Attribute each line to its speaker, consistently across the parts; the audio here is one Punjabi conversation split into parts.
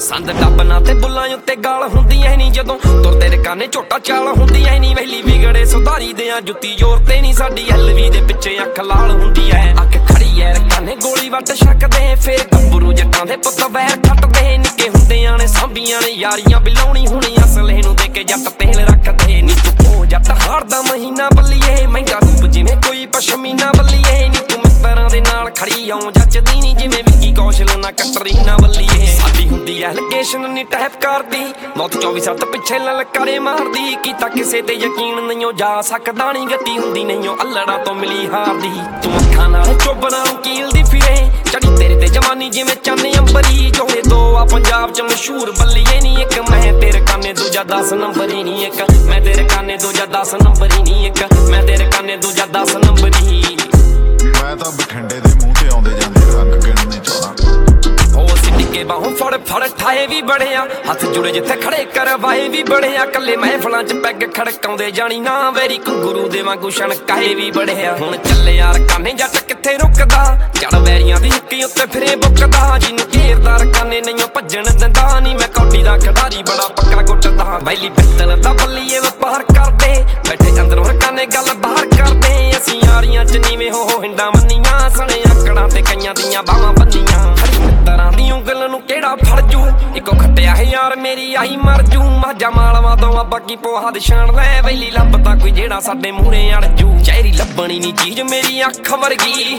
Speaker 1: ਸੰਦ ਡੱਬਨਾਂ ਤੇ ਬੁੱਲਾਂ ਉੱਤੇ ਗਾਲ ਹੁੰਦੀਆਂ ਨਹੀਂ ਜਦੋਂ ਤੁਰਦੇ ਰਕਾਨੇ ਝੋਟਾ ਚਾਲ ਹੁੰਦੀਆਂ ਨਹੀਂ ਵਹਿਲੀ ਵਿਗੜੇ ਸੁਧਾਰੀ ਦਿਆਂ ਜੁੱਤੀ ਜ਼ੋਰ ਤੇ ਨਹੀਂ ਸਾਡੀ ਐਲਵੀ ਦੇ ਪਿੱਛੇ ਅੱਖ ਲਾਲ ਹੁੰਦੀ ਐ ਅੱਖ ਖੜੀ ਐ ਰਕਾਨੇ ਗੋਲੀ ਵੱਟ ਛੱਕਦੇ ਫੇਰ ਗੱਭਰੂ ਜੱਟਾਂ ਦੇ ਪੁੱਤ ਵੈਰ ਖੱਟਦੇ ਨਿੱਕੇ ਹੁੰਦਿਆਂ ਨੇ ਸਾਂਭੀਆਂ ਨੇ ਯਾਰੀਆਂ ਬਿਲਾਉਣੀ ਹੁਣੀ ਅਸਲੇ ਨੂੰ ਦੇ ਕੇ ਜੱਟ ਤੇਲ ਰੱਖਦੇ ਨੀ ਤੂੰ ਜੱਟ ਹਾਰ ਦਾ ਮਹੀਨਾ ਬੱਲੀਏ ਮਹਿੰਗਾ ਰੂਪ ਜਿਵੇਂ ਕੋਈ ਪਸ਼ਮੀਨਾ ਬੱਲੀਏ ਨੀ ਤੂੰ ਮਿੱਤਰਾਂ ਦੇ ਨਾਲ ਖੜੀ ਆਉਂ ਜੱਚਦੀ ਨੀ ਜਿਵੇਂ ਵਿੱਕੀ ਕੌਸ਼ਲ ਨਾ ਕਟਰੀਨਾ ਬੱਲੀਏ ਸਾਡੀ ਹੁੰਦੀ ਐ ਲੋਕੇਸ਼ਨ ਨੀ ਟੈਪ ਕਰਦੀ ਮੌਤ 24/7 ਪਿੱਛੇ ਲਲਕਾਰੇ ਮਾਰਦੀ ਕੀਤਾ ਕਿਸੇ ਤੇ ਯਕੀਨ ਨਹੀਂਓ ਜਾ ਸਕਦਾ ਨੀ ਗਤੀ ਹੁੰਦੀ ਨਹੀਂਓ ਅੱਲੜਾਂ ਤੋਂ ਮਿਲੀ ਹਾਰਦੀ ਤੂੰ ਅੱਖਾਂ ਨਾਲ ਚੋਬਰਾਂ ਨੂੰ ਕੀਲਦੀ ਫਿਰੇ ਚੜੀ ਤੇਰੇ ਤੇ ਜਵਾਨੀ ਜਿਵੇਂ ਚੰਨ ਅੰਬਰੀ ਜੋੜੇ ਦੋ ਆ ਪੰਜਾਬ ਚ ਮਸ਼ਹੂਰ ਬੱਲੀਏ ਨੀ ਇੱਕ ਮੈਂ ਤੇਰੇ ਕਾਨੇ ਦੂਜਾ 10 ਨੰਬਰ ਹੀ ਨੀ ਇੱਕ ਮੈਂ ਤੇਰੇ ਕਾਨੇ ਦੂਜਾ 10 ਨੰਬਰ ਹੀ ਨੀ ਇੱਕ ਮੈਂ ਤੇਰੇ ਕਾਨੇ ਦੂਜਾ 10 ਨੰਬਰ ਹੀ
Speaker 2: ਮੈਂ ਤਾਂ ਬਠਿੰਡੇ ਦੇ ਮੂੰਹ ਤੇ ਆਉਂਦੇ ਜਾਂਦੇ ਰੰਗ ਗਿਣਨੇ ਚਾਹਣਾ
Speaker 1: ਹੋ ਸਿੱਟੇ ਬਾਹੋਂ ਫੜ ਠਾਏ ਵੀ ਬੜਿਆ ਹੱਥ ਜੁੜੇ ਜਿੱਥੇ ਖੜੇ ਕਰਵਾਏ ਵੀ ਬੜਿਆ ਕੱਲੇ ਮਹਿਫਲਾਂ ਚ ਪੈਗ ਖੜਕਾਉਂਦੇ ਜਾਣੀ ਨਾ ਵੈਰੀ ਗੁਰੂ ਦੇ ਵਾਂਗੂ ਛਣਕਾਏ ਵੀ ਬੜਿਆ ਹੁਣ ਚੱਲੇ ਯਾਰ ਕਾਨੇ ਜੱਟ ਕਿੱਥੇ ਰੁਕਦਾ ਜੜ ਵੈਰੀਆਂ ਦੀ ਹਿੱਕੀ ਉੱਤੇ ਫਿਰੇ ਬੁੱਕਦਾ ਜਿਹਨੂੰ ਘੇਰਦਾ ਰਕਾਨੇ ਨਹੀਂ ਭੱਜਣ ਦਿੰਦਾ ਨੀ ਮੈਂ ਕੌਡੀ ਦਾ ਖਿਡਾਰੀ ਬੜਾ ਪੱਕਾ ਗੁੱਟਦਾ ਵੈਲੀ ਪਿੱਤਲ ਦਾ ਬੱਲੀਏ ਵਪਾਰ ਕਰਦੇ ਬੈਠੇ ਅੰਦਰੋਂ ਰਕਾਨੇ ਗੱਲ ਬਾਹਰ ਕਰਦੇ ਅਸੀਂ ਯਾਰੀਆਂ ਚ ਨੀਵੇਂ ਹੋ ਹਿੰਡਾਂ ਮੰਨੀਆਂ ਸਣੇ ਆਕੜਾਂ ਤੇ ਕਈਆਂ ਦੀਆਂ ਬਾਹਾਂ ਬੰਨੀਆਂ ਮਿੱਤਰਾਂ ਦੀ ਉਂਗਲ ਨੂੰ ਕਿਹੜਾ ਫੜ ਜੂ ਇੱਕੋ ਖੱਟਿਆ ਹੈ ਯਾਰ ਮੇਰੀ ਆਈ ਮਰ ਜੂ ਮਾਝਾ ਮਾਲਵਾ ਤੋਂ ਬਾਕੀ ਪੋਹਾ ਦੇ ਛਾਣ ਲੈ ਵੈਲੀ ਲੱਭਦਾ ਕੋਈ ਜਿਹੜਾ ਸਾਡੇ ਮੂਹਰੇ ਅੜ ਜੂ ਚਿਹਰੀ ਲੱਭਣੀ ਨੀ ਚੀਜ਼ ਮੇਰੀ ਅੱਖ ਵਰਗੀ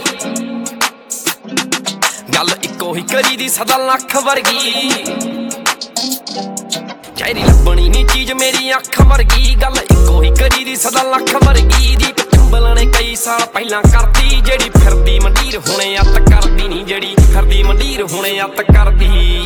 Speaker 1: ਗੱਲ ਇੱਕੋ ਹੀ ਕਰੀ ਦੀ ਸਦਾ ਲੱਖ ਵਰਗੀ ਚਿਹਰੀ ਲੱਭਣੀ ਨੀ ਚੀਜ਼ ਮੇਰੀ ਅੱਖ ਵਰਗੀ ਗੱਲ ਇੱਕੋ ਹੀ ਕਰੀ ਦੀ ਸਦਾ ਲੱਖ ਵਰਗੀ ਦੀ ਚੰਬਲ ਨੇ ਕਈ ਸਾਲ ਪਹਿਲਾਂ ਕਰਦੀ ਜਿਹੜੀ ਫਿਰਦੀ ਮੰਡੀਰ ਹੁਣੇ ਅੱਤ ਕਰਦੀ ਨੀ ਜਿਹੜੀ ਫਿਰਦੀ ਮੰਡੀਰ ਹੁਣੇ ਅੱਤ ਕਰਦੀ